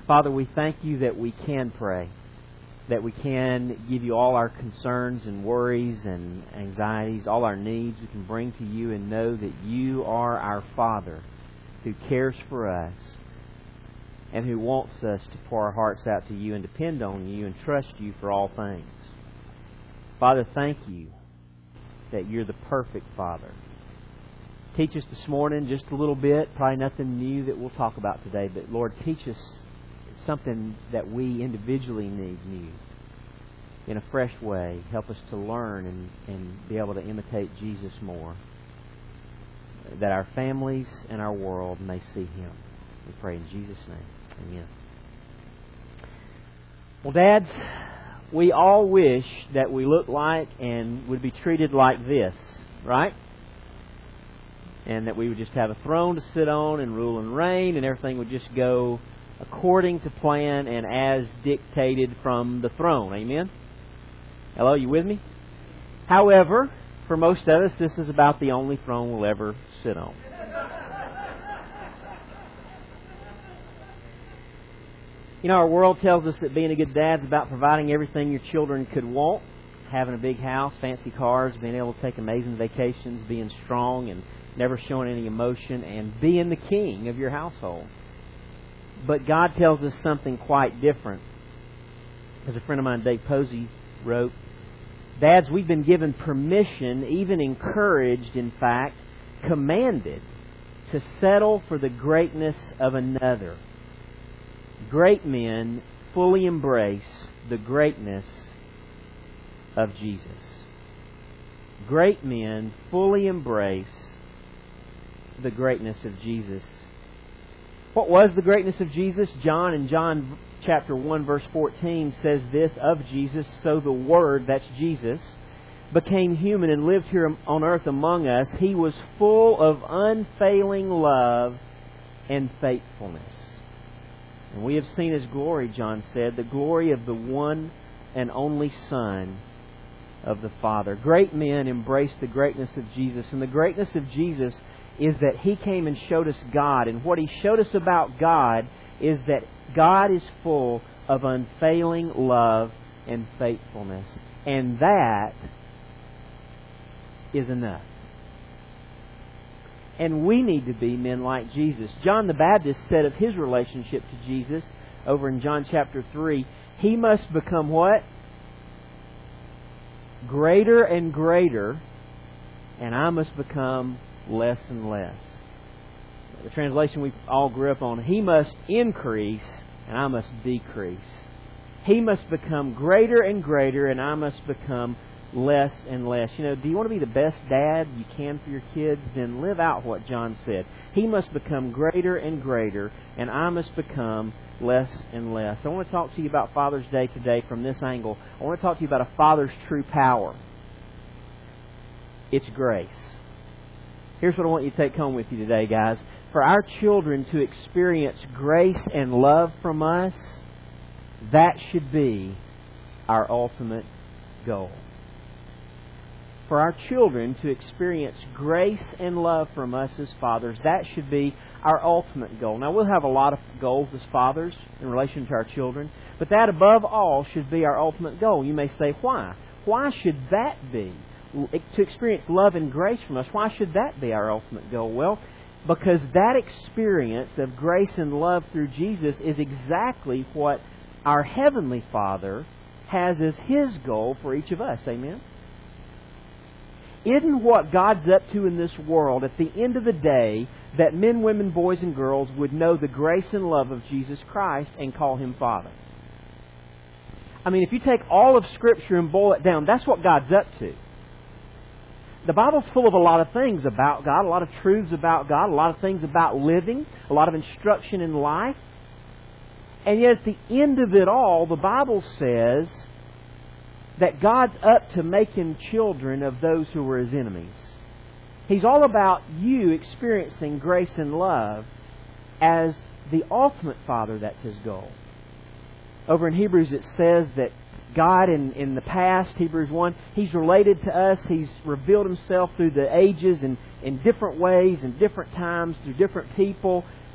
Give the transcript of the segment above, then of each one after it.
Father, we thank You that we can pray, that we can give You all our concerns and worries and anxieties, all our needs we can bring to You and know that You are our Father who cares for us and who wants us to pour our hearts out to You and depend on You and trust You for all things. Father, thank You that You're the perfect Father. Teach us this morning just a little bit, probably nothing new that we'll talk about today, but Lord, teach us something that we individually need new in a fresh way. Help us to learn and be able to imitate Jesus more, that our families and our world may see Him. We pray in Jesus' name. Amen. Well, dads, we all wish that we looked like and would be treated like this, right? And that we would just have a throne to sit on and rule and reign, and everything would just go according to plan and as dictated from the throne. Amen? Hello, you with me? However, for most of us, this is about the only throne we'll ever sit on. You know, our world tells us that being a good dad is about providing everything your children could want. Having a big house, fancy cars, being able to take amazing vacations, being strong and never showing any emotion, and being the king of your household. But God tells us something quite different. As a friend of mine, Dave Posey, wrote, "Dads, we've been given permission, even encouraged, in fact, commanded, to settle for the greatness of another. Great men fully embrace the greatness of Jesus." Great men fully embrace the greatness of Jesus. What was the greatness of Jesus? John, in John chapter 1 verse 14, says this of Jesus: "So the Word," that's Jesus, "became human and lived here on earth among us. He was full of unfailing love and faithfulness. And we have seen His glory," John said, "the glory of the one and only Son of the Father." Great men embrace the greatness of Jesus. And the greatness of Jesus is that He came and showed us God. And what He showed us about God is that God is full of unfailing love and faithfulness. And that is enough. And we need to be men like Jesus. John the Baptist said of his relationship to Jesus over in John chapter 3, "He must become" what? "Greater and greater, and I must become less and less." The translation we all grew up on: "He must increase and I must decrease." He must become greater and greater, and I must become less and less. You know, do you want to be the best dad you can for your kids? Then live out what John said. He must become greater and greater, and I must become less and less. I want to talk to you about Father's Day today from this angle. I want to talk to you about a father's true power. It's grace. Here's what I want you to take home with you today, guys. For our children to experience grace and love from us, that should be our ultimate goal. For our children to experience grace and love from us as fathers, that should be our ultimate goal. Now, we'll have a lot of goals as fathers in relation to our children, but that above all should be our ultimate goal. You may say, why? Why should that be? To experience love and grace from us, why should that be our ultimate goal? Well, because that experience of grace and love through Jesus is exactly what our Heavenly Father has as His goal for each of us. Amen? Isn't what God's up to in this world at the end of the day that men, women, boys, and girls would know the grace and love of Jesus Christ and call Him Father? I mean, if you take all of Scripture and boil it down, that's what God's up to. The Bible's full of a lot of things about God, a lot of truths about God, a lot of things about living, a lot of instruction in life. And yet at the end of it all, the Bible says that God's up to making children of those who were His enemies. He's all about you experiencing grace and love as the ultimate Father. That's His goal. Over in Hebrews it says that God in the past, Hebrews 1, He's related to us. He's revealed Himself through the ages and in different ways and different times through different people.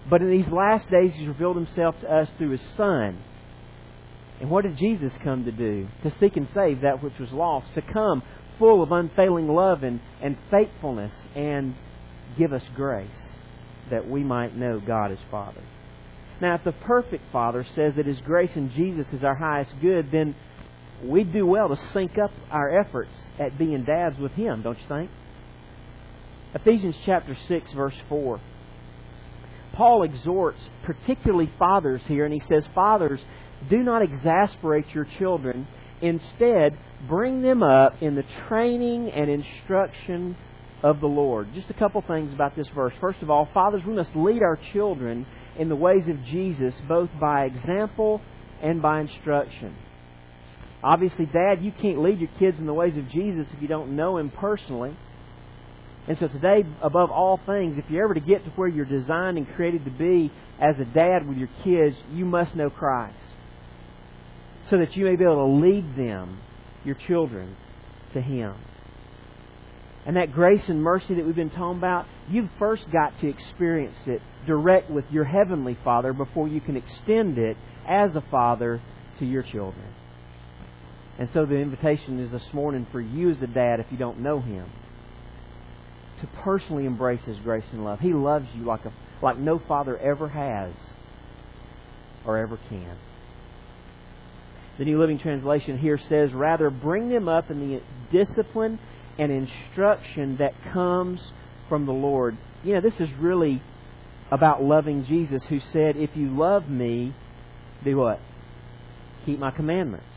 But in these last days, He's revealed Himself to us through His Son. And what did Jesus come to do? To seek and save that which was lost. To come full of unfailing love and faithfulness and give us grace that we might know God as Father. Now, if the perfect Father says that His grace in Jesus is our highest good, then we'd do well to sync up our efforts at being dads with Him, don't you think? Ephesians chapter 6, verse 4. Paul exhorts particularly fathers here, and he says, "Fathers, do not exasperate your children. Instead, bring them up in the training and instruction of the Lord." Just a couple things about this verse. First of all, fathers, we must lead our children in the ways of Jesus, both by example and by instruction. Obviously, Dad, you can't lead your kids in the ways of Jesus if you don't know Him personally. And so today, above all things, if you're ever to get to where you're designed and created to be as a dad with your kids, you must know Christ, so that you may be able to lead them, your children, to Him. And that grace and mercy that we've been talking about, you've first got to experience it direct with your Heavenly Father before you can extend it as a father to your children. And so the invitation is this morning for you as a dad, if you don't know Him, to personally embrace His grace and love. He loves you like no father ever has or ever can. The New Living Translation here says, "Rather, bring them up in the discipline and instruction that comes from the Lord." You know, this is really about loving Jesus, who said, "If you love Me, do what? Keep My commandments."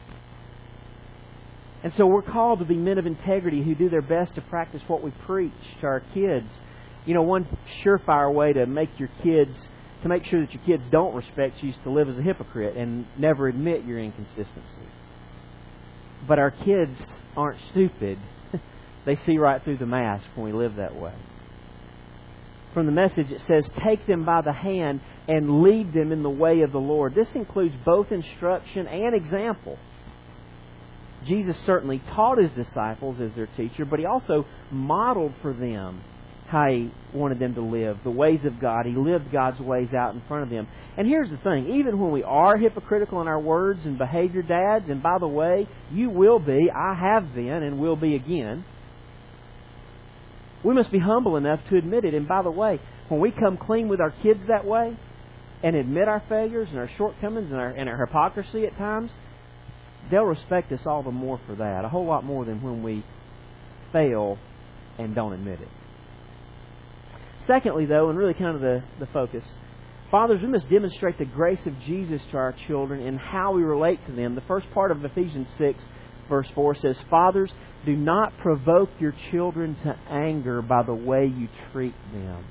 And so we're called to be men of integrity who do their best to practice what we preach to our kids. You know, one surefire way to make sure that your kids don't respect you is to live as a hypocrite and never admit your inconsistency. But our kids aren't stupid. They see right through the mask when we live that way. From the Message, it says, "Take them by the hand and lead them in the way of the Lord." This includes both instruction and example. Jesus certainly taught His disciples as their teacher, but He also modeled for them how He wanted them to live, the ways of God. He lived God's ways out in front of them. And here's the thing, even when we are hypocritical in our words and behavior, dads, and by the way, you will be, I have been, and will be again, we must be humble enough to admit it. And by the way, when we come clean with our kids that way and admit our failures and our shortcomings and our hypocrisy at times, they'll respect us all the more for that, a whole lot more than when we fail and don't admit it. Secondly, though, and really kind of the focus, fathers, we must demonstrate the grace of Jesus to our children in how we relate to them. The first part of Ephesians 6, verse 4 says, "Fathers, do not provoke your children to anger by the way you treat them."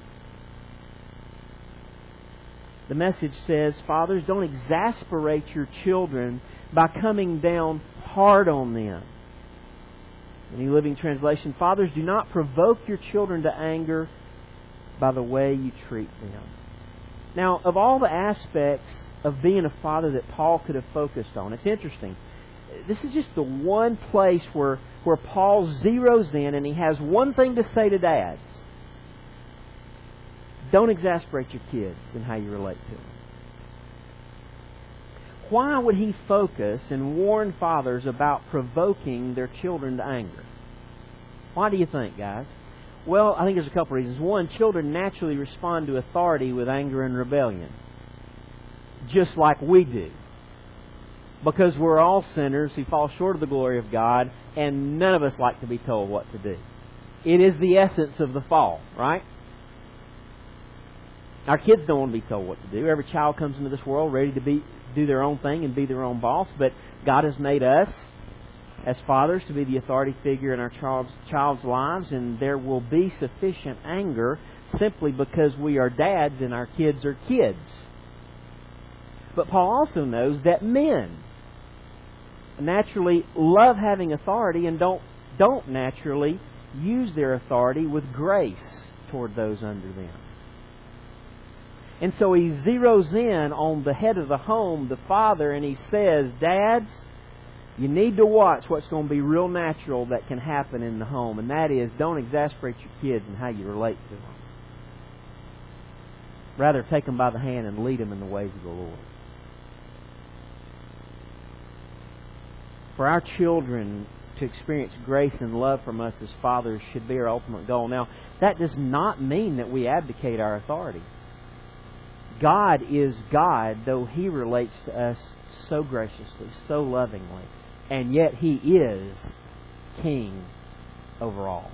The Message says, "Fathers, don't exasperate your children by coming down hard on them." The New Living Translation, "Fathers, do not provoke your children to anger by the way you treat them." Now, of all the aspects of being a father that Paul could have focused on, it's interesting. This is just the one place where Paul zeroes in and he has one thing to say to dads. Don't exasperate your kids in how you relate to them. Why would he focus and warn fathers about provoking their children to anger? Why do you think, guys? Well, I think there's a couple reasons. One, children naturally respond to authority with anger and rebellion, just like we do. Because we're all sinners who fall short of the glory of God, and none of us like to be told what to do. It is the essence of the fall, right? Our kids don't want to be told what to do. Every child comes into this world ready to do their own thing and be their own boss, but God has made us as fathers to be the authority figure in our child's lives, and there will be sufficient anger simply because we are dads and our kids are kids. But Paul also knows that men naturally love having authority and don't naturally use their authority with grace toward those under them. And so he zeroes in on the head of the home, the father, and he says, "Dads, you need to watch what's going to be real natural that can happen in the home, and that is don't exasperate your kids and how you relate to them." Rather, take them by the hand and lead them in the ways of the Lord. For our children to experience grace and love from us as fathers should be our ultimate goal. Now, that does not mean that we abdicate our authority. God is God, though He relates to us so graciously, so lovingly, and yet He is King over all.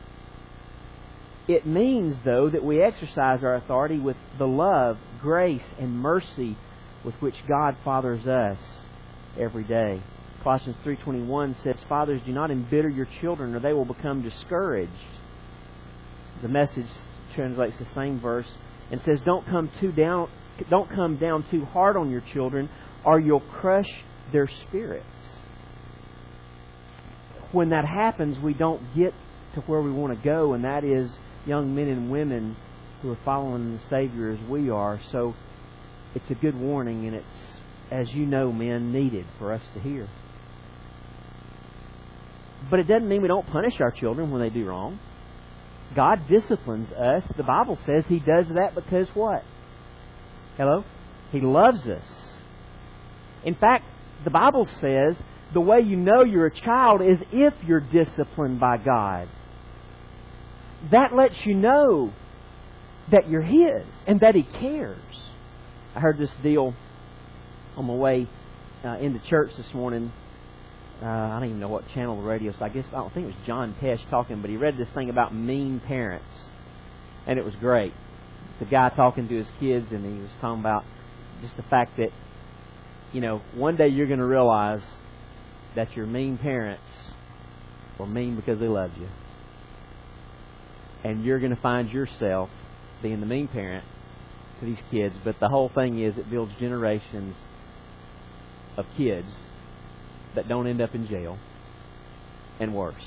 It means, though, that we exercise our authority with the love, grace, and mercy with which God fathers us every day. Colossians 3:21 says, "Fathers, do not embitter your children, or they will become discouraged." The Message translates the same verse and says, Don't come down too hard on your children, or you'll crush their spirits." When that happens, we don't get to where we want to go, and that is young men and women who are following the Savior as we are. So it's a good warning, and it's, as you know, men, needed for us to hear. But it doesn't mean we don't punish our children when they do wrong. God disciplines us. The Bible says He does that because what? Hello? He loves us. In fact, the Bible says the way you know you're a child is if you're disciplined by God. That lets you know that you're His and that He cares. I heard this deal on my way into church this morning. I don't even know what channel the radio. So I don't think it was John Tesh talking, but he read this thing about mean parents, and it was great. It's a guy talking to his kids, and he was talking about just the fact that, one day you're going to realize that your mean parents were mean because they loved you, and you're going to find yourself being the mean parent to these kids. But the whole thing is, it builds generations of kids that don't end up in jail, and worse.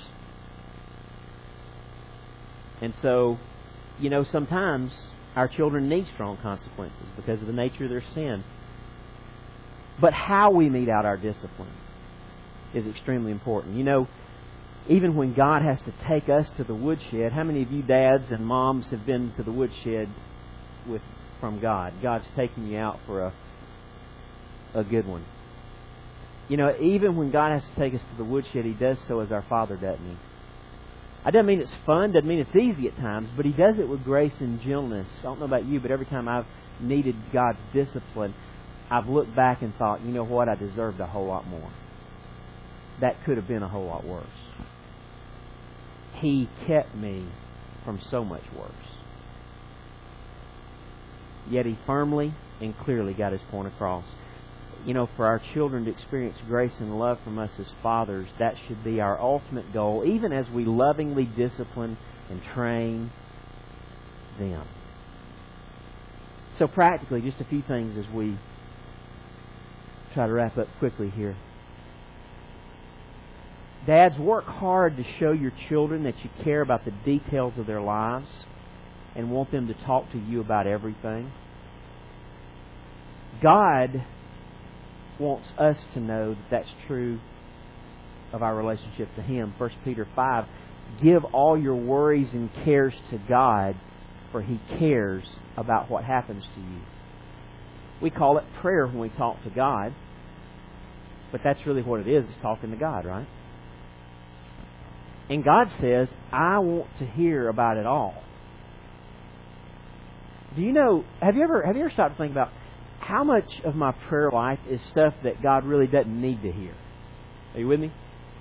And so, sometimes our children need strong consequences because of the nature of their sin. But how we mete out our discipline is extremely important. Even when God has to take us to the woodshed, how many of you dads and moms have been to the woodshed from God? God's taking you out for a good one. Even when God has to take us to the woodshed, He does so as our Father, doesn't He? I don't mean it's fun, doesn't mean it's easy at times, but He does it with grace and gentleness. I don't know about you, but every time I've needed God's discipline, I've looked back and thought, you know what, I deserved a whole lot more. That could have been a whole lot worse. He kept me from so much worse. Yet He firmly and clearly got His point across. For our children to experience grace and love from us as fathers, that should be our ultimate goal, even as we lovingly discipline and train them. So practically, just a few things as we try to wrap up quickly here. Dads, work hard to show your children that you care about the details of their lives and want them to talk to you about everything. God wants us to know that that's true of our relationship to Him. 1 Peter 5, give all your worries and cares to God, for He cares about what happens to you. We call it prayer when we talk to God, but that's really what it is talking to God, right? And God says, I want to hear about it all. Do you know, have you ever stopped to think about how much of my prayer life is stuff that God really doesn't need to hear? Are you with me?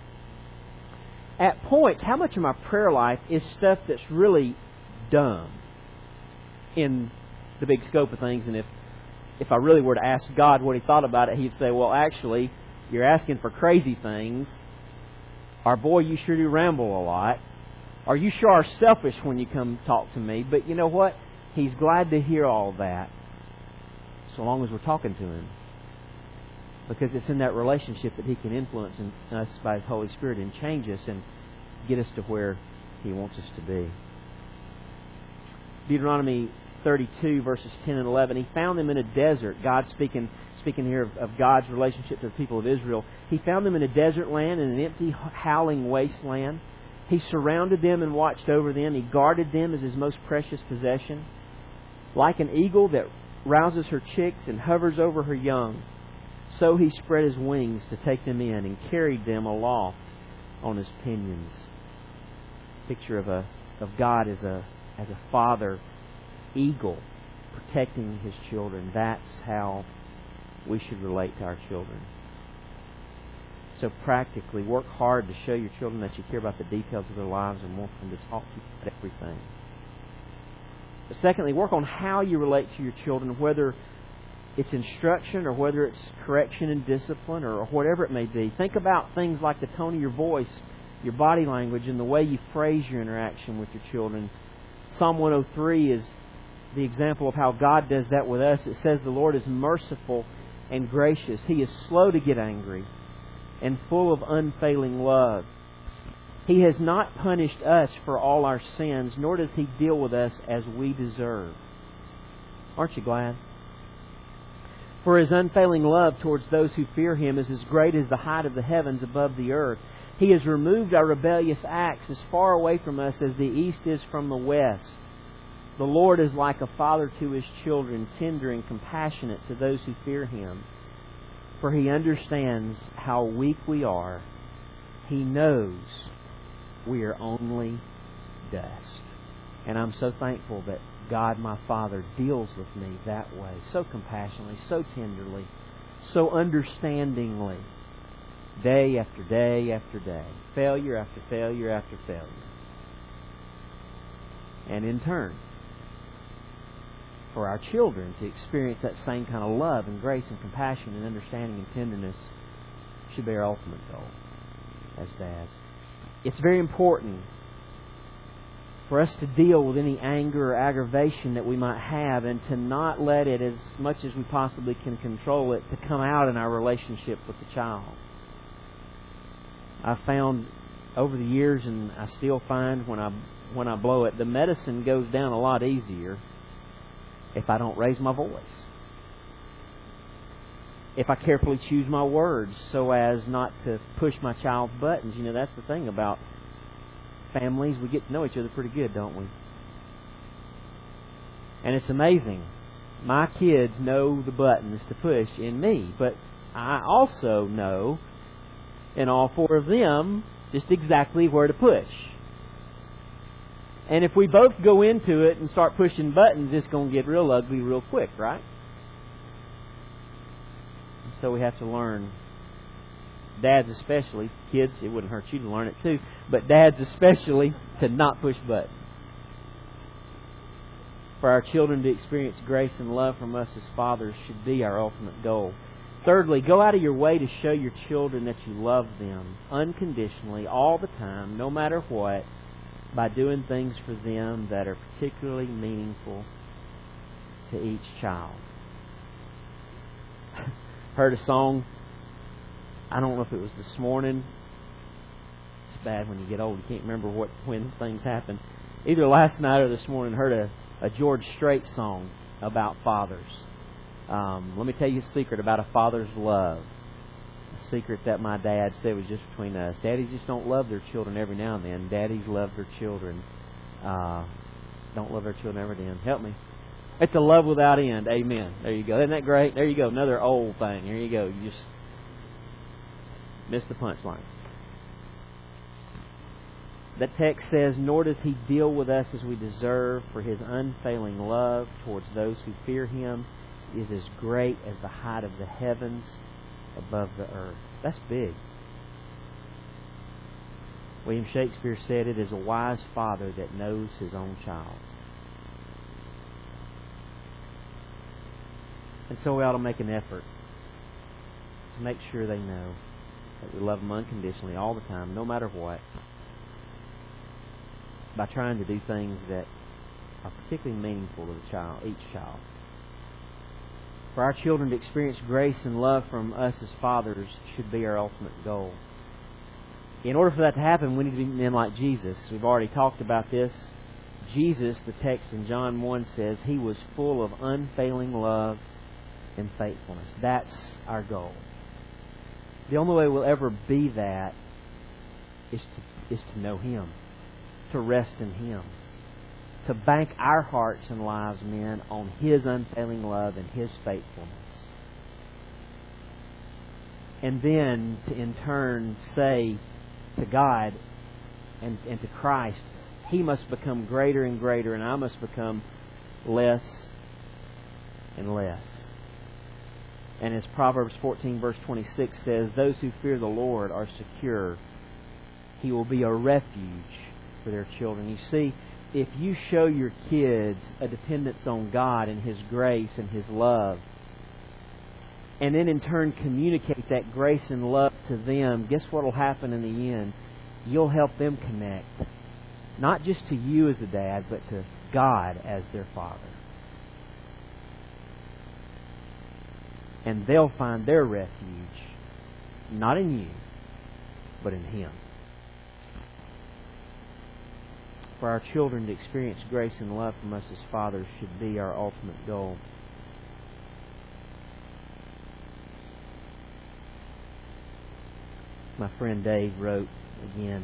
At points, how much of my prayer life is stuff that's really dumb in the big scope of things? And if I really were to ask God what He thought about it, He'd say, well, actually, you're asking for crazy things. Or, boy, you sure do ramble a lot. Or, you sure are selfish when you come talk to me. But you know what? He's glad to hear all that, so long as we're talking to Him. Because it's in that relationship that He can influence us by His Holy Spirit and change us and get us to where He wants us to be. Deuteronomy 32, verses 10 and 11. He found them in a desert. God speaking here of God's relationship to the people of Israel. He found them in a desert land, in an empty, howling wasteland. He surrounded them and watched over them. He guarded them as His most precious possession. Like an eagle that rouses her chicks and hovers over her young, so He spread His wings to take them in and carried them aloft on His pinions. Picture of God as a father eagle protecting His children. That's how we should relate to our children. So practically, work hard to show your children that you care about the details of their lives and want them to talk to you about everything. But secondly, work on how you relate to your children, whether it's instruction or whether it's correction and discipline or whatever it may be. Think about things like the tone of your voice, your body language, and the way you phrase your interaction with your children. Psalm 103 is the example of how God does that with us. It says the Lord is merciful and gracious. He is slow to get angry and full of unfailing love. He has not punished us for all our sins, nor does He deal with us as we deserve. Aren't you glad? For His unfailing love towards those who fear Him is as great as the height of the heavens above the earth. He has removed our rebellious acts as far away from us as the east is from the west. The Lord is like a father to His children, tender and compassionate to those who fear Him. For He understands how weak we are. He knows we are only dust. And I'm so thankful that God, my Father, deals with me that way, so compassionately, so tenderly, so understandingly, day after day after day, failure after failure after failure. And in turn, for our children to experience that same kind of love and grace and compassion and understanding and tenderness should be our ultimate goal as dads. It's very important for us to deal with any anger or aggravation that we might have and to not let it, as much as we possibly can control it, to come out in our relationship with the child. I've found over the years, and I still find when I blow it, the medicine goes down a lot easier if I don't raise my voice. If I carefully choose my words so as not to push my child's buttons. You know, that's the thing about families. We get to know each other pretty good, don't we? And it's amazing. My kids know the buttons to push in me, but I also know in all four of them just exactly where to push. And if we both go into it and start pushing buttons, it's going to get real ugly real quick, right? So we have to learn, dads especially, kids, it wouldn't hurt you to learn it too, but dads especially, to not push buttons. For our children to experience grace and love from us as fathers should be our ultimate goal. Thirdly, go out of your way to show your children that you love them unconditionally, all the time, no matter what, by doing things for them that are particularly meaningful to each child. Heard a song, I don't know if it was this morning. It's bad when you get old, you can't remember when things happen. Either last night or this morning, heard a George Strait song about fathers. Let me tell you a secret about a father's love. A secret that my dad said was just between us. Daddies just don't love their children every now and then. Daddies love their children. Don't love their children every then. Help me. It's a love without end. Amen. There you go. Isn't that great? There you go. Another old thing. Here you go. You just missed the punchline. That text says, nor does He deal with us as we deserve, for His unfailing love towards those who fear Him is as great as the height of the heavens above the earth. That's big. William Shakespeare said, it is a wise father that knows his own child. And so we ought to make an effort to make sure they know that we love them unconditionally all the time, no matter what, by trying to do things that are particularly meaningful to the child, each child. For our children to experience grace and love from us as fathers should be our ultimate goal. In order for that to happen, we need to be men like Jesus. We've already talked about this. Jesus, the text in John 1 says, He was full of unfailing love and faithfulness. That's our goal. The only way we'll ever be that is to know Him, to rest in Him. to bank our hearts and lives, men, on His unfailing love and His faithfulness. And then to in turn say to God and to Christ, He must become greater and greater, and I must become less and less. And as Proverbs 14 verse 26 says, those who fear the Lord are secure. He will be a refuge for their children. You see, if you show your kids a dependence on God and His grace and His love, and then in turn communicate that grace and love to them, guess what will happen in the end? You'll help them connect, not just to you as a dad, but to God as their Father. And they'll find their refuge, not in you, but in Him. For our children to experience grace and love from us as fathers should be our ultimate goal. My friend Dave wrote again,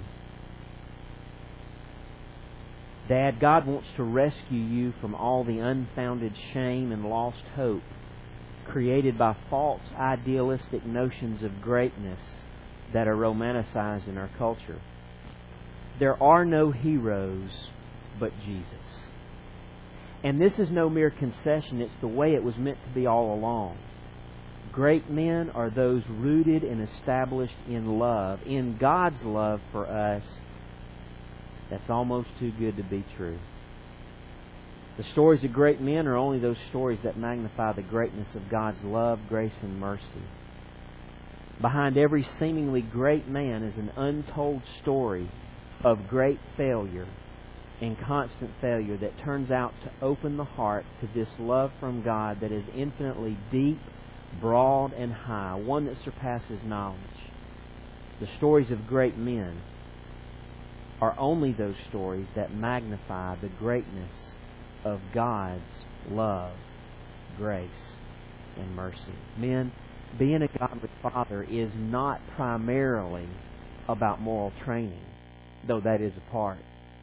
Dad, God wants to rescue you from all the unfounded shame and lost hope created by false idealistic notions of greatness that are romanticized in our culture. There are no heroes but Jesus. And this is no mere concession. It's the way it was meant to be all along. Great men are those rooted and established in love, in God's love for us. That's almost too good to be true. The stories of great men are only those stories that magnify the greatness of God's love, grace, and mercy. Behind every seemingly great man is an untold story of great failure and constant failure that turns out to open the heart to this love from God that is infinitely deep, broad, and high, one that surpasses knowledge. The stories of great men are only those stories that magnify the greatness of God's love, grace, and mercy. Men, being a godly father is not primarily about moral training, though that is a part.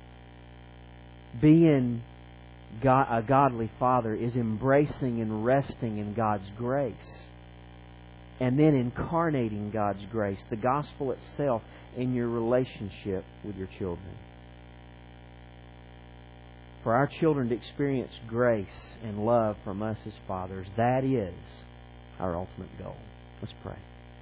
Being a godly father is embracing and resting in God's grace, and then incarnating God's grace, the gospel itself, in your relationship with your children. For our children to experience grace and love from us as fathers, that is our ultimate goal. Let's pray.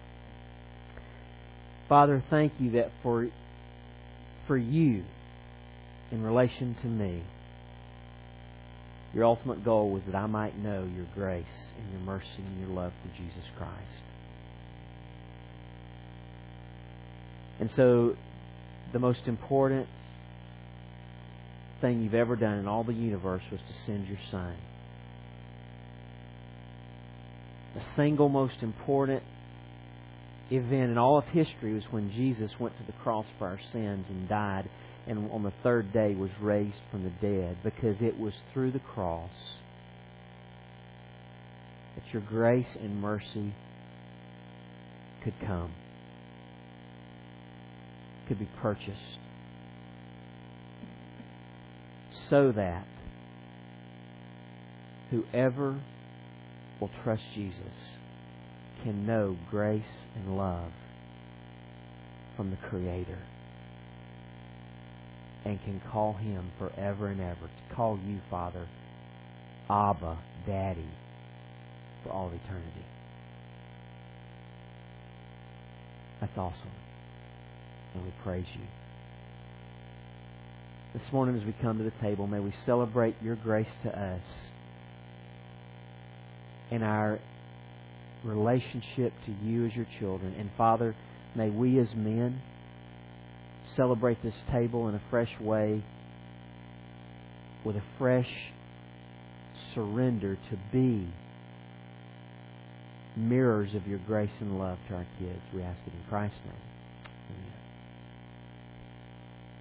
Father, thank you that for you, in relation to me, your ultimate goal was that I might know your grace and your mercy and your love through Jesus Christ. And so, the most important thing you've ever done in all the universe was to send your Son. The single most important event in all of history was when Jesus went to the cross for our sins and died, and on the third day was raised from the dead, because it was through the cross that your grace and mercy could come, could be purchased, so that whoever will trust Jesus can know grace and love from the Creator, and can call Him forever and ever, to call you, Father, Abba, Daddy, for all eternity. That's awesome. And we praise you. This morning as we come to the table, may we celebrate your grace to us in our relationship to you as your children. And Father, may we as men celebrate this table in a fresh way, with a fresh surrender to be mirrors of your grace and love to our kids. We ask it in Christ's name.